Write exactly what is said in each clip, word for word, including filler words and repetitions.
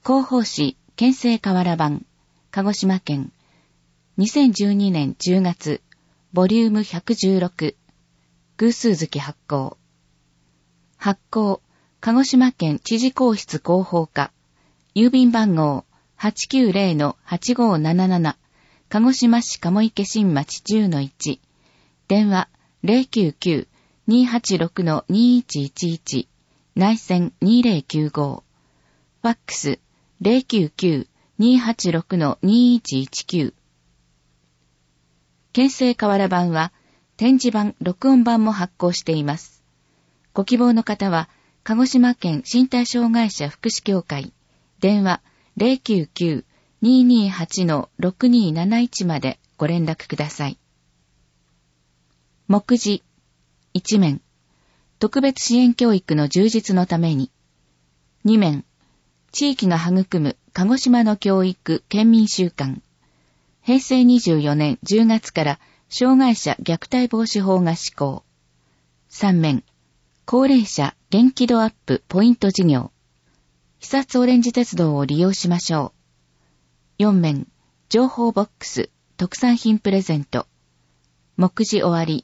広報誌県政瓦版鹿児島県にせんじゅうにねんじゅうがつボリュームひゃくじゅうろく偶数月発行発行鹿児島県知事公室広報課郵便番号 はちきゅうぜろのはちごーなななな 鹿児島市鴨池新町 じゅうのいち 電話 ゼロきゅうきゅう にーはちろく にーいちいちいち 内線にーぜろきゅうごファックス ゼロきゅうきゅう にーはちろく にーいちいちきゅう県政瓦版は展示版、録音版も発行しています。ご希望の方は鹿児島県身体障害者福祉協会電話 ゼロきゅうきゅう にーにーはち ろくにーなないち までご連絡ください。目次いち面特別支援教育の充実のためにに面地域が育む鹿児島の教育県民習慣へいせいにじゅうよねんじゅうがつから障害者虐待防止法が施行さん面高齢者元気度アップポイント事業肥薩オレンジ鉄道を利用しましょうよん面情報ボックス特産品プレゼント目次終わり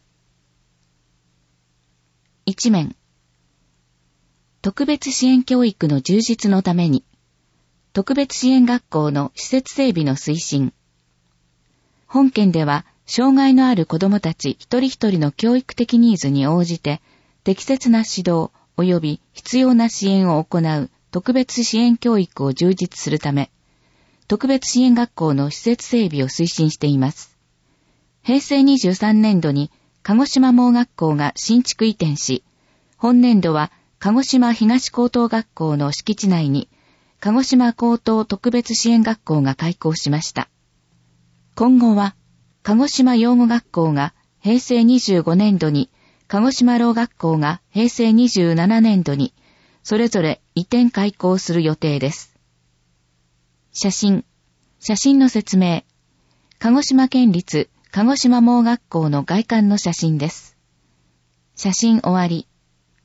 いち面特別支援教育の充実のために特別支援学校の施設整備の推進本件では障害のある子どもたち一人一人の教育的ニーズに応じて適切な指導及び必要な支援を行う特別支援教育を充実するため特別支援学校の施設整備を推進しています。へいせいにじゅうさんねんどに鹿児島盲学校が新築移転し、本年度は鹿児島東高等学校の敷地内に鹿児島高等特別支援学校が開校しました。今後は鹿児島養護学校がへいせいにじゅうごねんどに鹿児島ろう学校がへいせいにじゅうななねんどにそれぞれ移転開校する予定です。写真、写真の説明。鹿児島県立鹿児島盲学校の外観の写真です。写真終わり。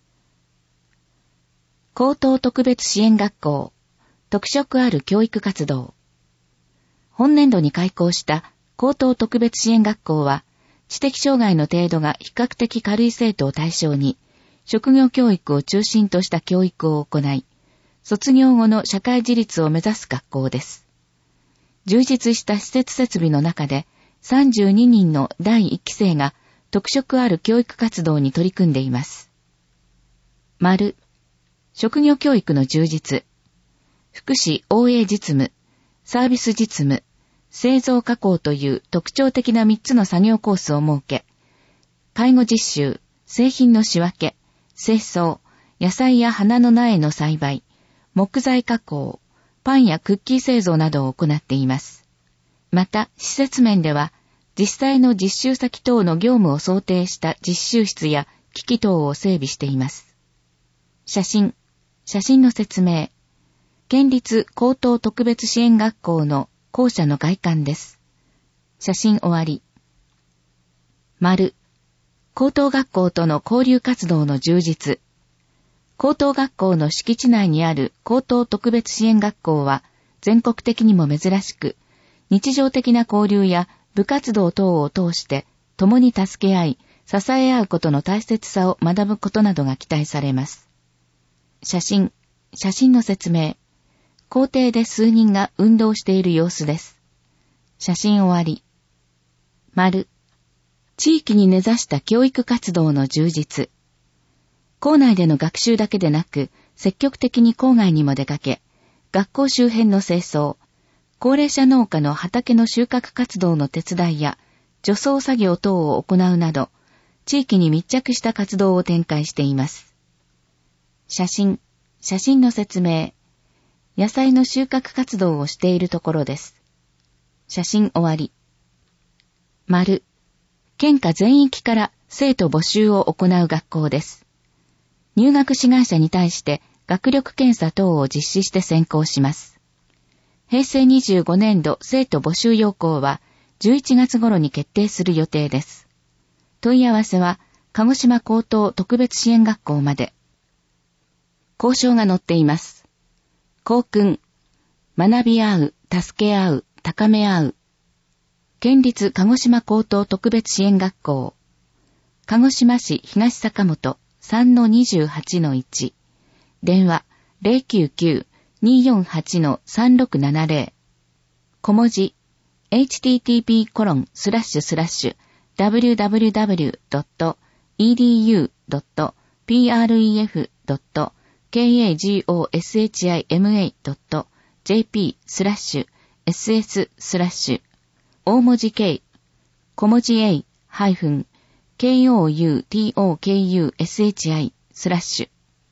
高等特別支援学校、特色ある教育活動。本年度に開校した高等特別支援学校は、知的障害の程度が比較的軽い生徒を対象に、職業教育を中心とした教育を行い、卒業後の社会自立を目指す学校です。充実した施設設備の中で、さんじゅうににんのだいいっきせいが特色ある教育活動に取り組んでいます。丸、職業教育の充実、福祉応援実務、サービス実務、製造加工という特徴的なみっつの作業コースを設け、介護実習、製品の仕分け、清掃、野菜や花の苗の栽培、木材加工、パンやクッキー製造などを行っています。また、施設面では、実際の実習先等の業務を想定した実習室や機器等を整備しています。写真、写真の説明。県立高等特別支援学校の校舎の外観です。写真終わり。丸、高等学校との交流活動の充実。高等学校の敷地内にある高等特別支援学校は全国的にも珍しく、日常的な交流や部活動等を通して共に助け合い、支え合うことの大切さを学ぶことなどが期待されます。写真、写真の説明。校庭で数人が運動している様子です。写真終わり。丸。地域に根ざした教育活動の充実。校内での学習だけでなく、積極的に校外にも出かけ、学校周辺の清掃、高齢者農家の畑の収穫活動の手伝いや、除草作業等を行うなど、地域に密着した活動を展開しています。写真、写真の説明。野菜の収穫活動をしているところです。写真終わり。丸。県下全域から生徒募集を行う学校です。入学志願者に対して学力検査等を実施して選考します。へいせいにじゅうごねんど生徒募集要項はじゅういちがつ頃に決定する予定です。問い合わせは鹿児島高等特別支援学校まで。校章が載っています。校訓、 学び合う、助け合う、高め合う。県立鹿児島高等特別支援学校。鹿児島市東坂本 さんのにじゅうはちのいち。電話 ゼロきゅうきゅう にーよんはち さんろくななゼロ。小文字 エイチティーティーピーコロンスラッシュスラッシュダブリューダブリューダブリュードットイーディーユードットピーアールイーエフドットケーエージーオーエスエイチアイエムエードットジェーピースラッシュエスエススラッシュ大文字 K 小文字 A ハイフン ケーオーユーティーオーケーユーエスエイチアイ スラッシュ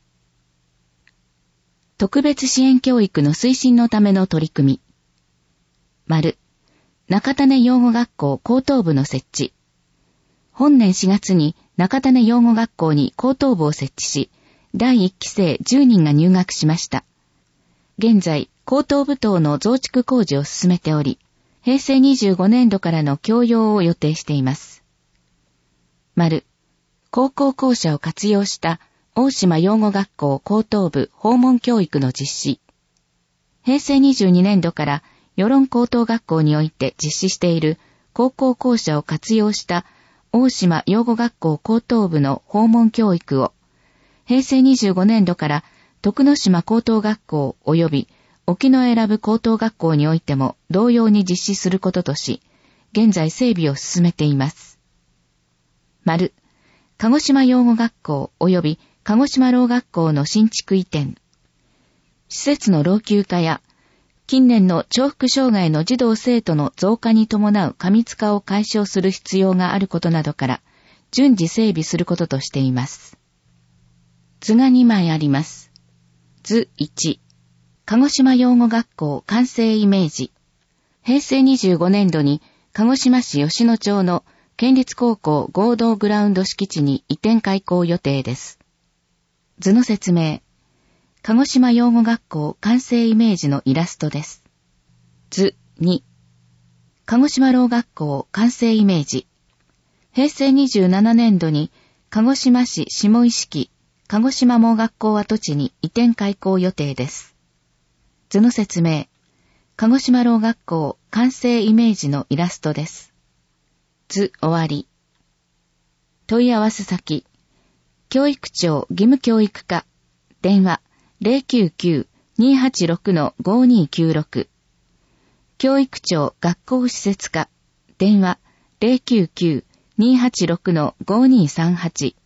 特別支援教育の推進のための取り組み。丸中種養護学校高等部の設置。本年しがつに中種養護学校に高等部を設置し、だいいっき生じゅうにんが入学しました。現在、高等部棟の増築工事を進めており、へいせいにじゅうごねんどからの教養を予定しています。丸高校校舎を活用した大島養護学校高等部訪問教育の実施。へいせいにじゅうにねんどから与論高等学校において実施している高校校舎を活用した大島養護学校高等部の訪問教育を、へいせいにじゅうごねんどから徳之島高等学校及び沖永良部高等学校においても同様に実施することとし、現在整備を進めています。丸鹿児島養護学校及び鹿児島老学校の新築移転。施設の老朽化や、近年の重複障害の児童生徒の増加に伴う過密化を解消する必要があることなどから、順次整備することとしています。図がにまいあります。図いち、鹿児島養護学校完成イメージ。へいせいにじゅうごねんどに鹿児島市吉野町の県立高校合同グラウンド敷地に移転開校予定です。図の説明。鹿児島養護学校完成イメージのイラストです。図に、鹿児島老学校完成イメージ。へいせいにじゅうななねんどに鹿児島市下石木鹿児島盲学校跡地に移転開校予定です。図の説明。鹿児島老学校完成イメージのイラストです。図終わり。問い合わせ先。教育庁義務教育課。電話ゼロきゅうきゅう にーはちろく ごーにーきゅうろく。教育庁学校施設課。電話ゼロきゅうきゅう にーはちろく ごーにーさんはち。